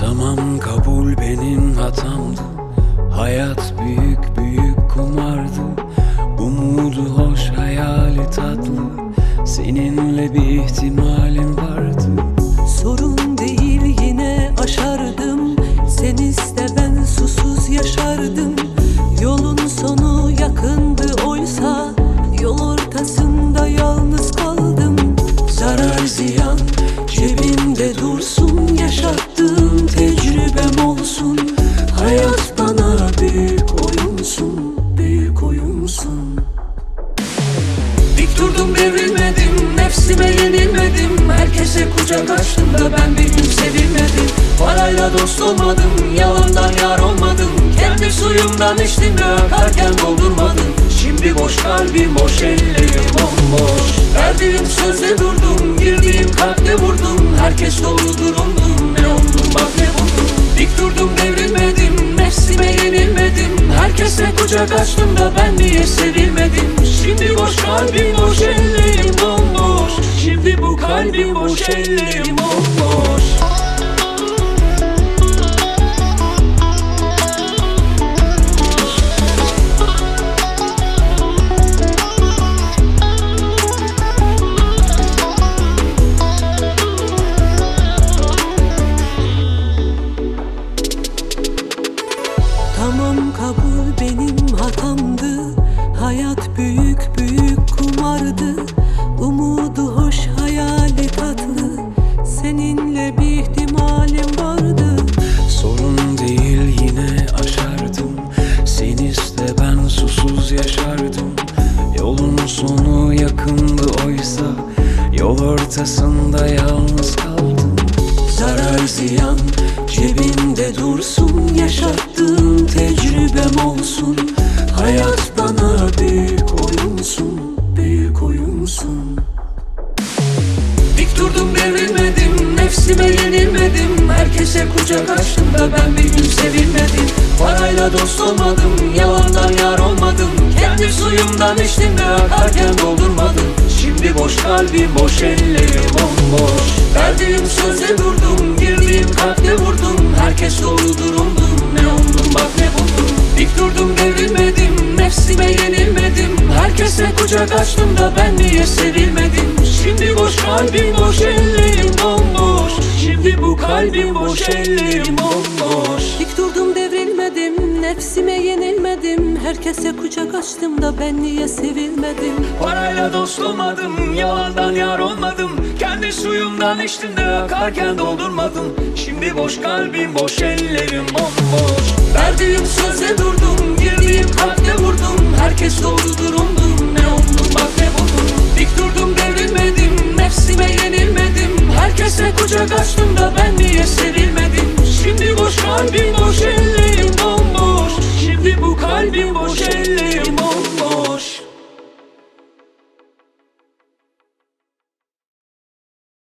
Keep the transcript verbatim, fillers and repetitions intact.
Tamam, kabul, benim hatamdı. Hayat büyük büyük kumardı. Umudu hoş, hayali tatlı. Seninle bir ihtimalim vardı. Sorun değil, yine aşardım. Sen iste, ben susuz yaşardım. Yolun sonu yakındı oysa yol ortasında yalnız kaldım. Zarar ziyan cebimde dursun, yaşattığım tecrübem olsun. Hayat bana büyük oyunsun, büyük oyunsun. Dik durdum, devrilmedim, nefsime yenilmedim. Herkese kucak açtım da ben bir gün sevilmedim. Parayla dost olmadım, yalandan yar olmadım. Kendi suyumdan içtim de akarken doldurmadım. Şimdi boş kalbim, boş ellerim bomboş. Verdiğim sözde durdum, girdiğim kalpte vurdum. Herkes doludur umdum, ne oldum bak ne buldum. Dik durdum, devrilmedim, nefsime yenilmedim. Herkese kucak açtım da ben niye sevilmedim. Şimdi boş kalbim, boş ellerim bomboş. Şimdi bu kalbim, boş ellerim bomboş. Tamam, kabul, benim hatamdı. Hayat büyük büyük kumardı. Umudu hoş, hayali tatlı. Seninle bir ihtimalim vardı. Sorun değil, yine aşardım. Sen iste, ben susuz yaşardım. Yolun sonu yakındı oysa yol ortasında yalnız kaldım. Zarar ziyan cebimde dursun, yaşattığım tecrübem olsun. Hayat bana büyük oyunsun, büyük oyunsun. Dik durdum, devrilmedim, nefsime yenilmedim. Herkese kucak açtım da ben bir gün sevilmedim. Parayla dost olmadım, yalandan yar olmadım. Kendi suyumdan içtim de akarken doldurmadım. Şimdi boş kalbim, boş ellerim bomboş. Verdiğim sözde durdum, girdiğim kalpte vurdum. Herkes doludur umdum, ne oldum bak ne buldum. Dik durdum, devrilmedim, nefsime yenilmedim. Herkese kucak açtım da ben niye sevilmedim. Şimdi boş kalbim, boş ellerim bomboş. Şimdi bu kalbim, boş ellerim bomboş. Dik durdum, devrilmedim, nefsime yenilmedim. Herkese kucak açtım da ben niye sevilmedim. Parayla dost olmadım, yalandan yar olmadım. Kendi suyumdan içtim de akarken doldurmadım. Şimdi boş kalbim, boş ellerim bomboş. Verdiğim sözde durdum, girdiğim kalpte vurdum. Herkes doludur umdum, ne oldum bak ne buldum. Dik durdum,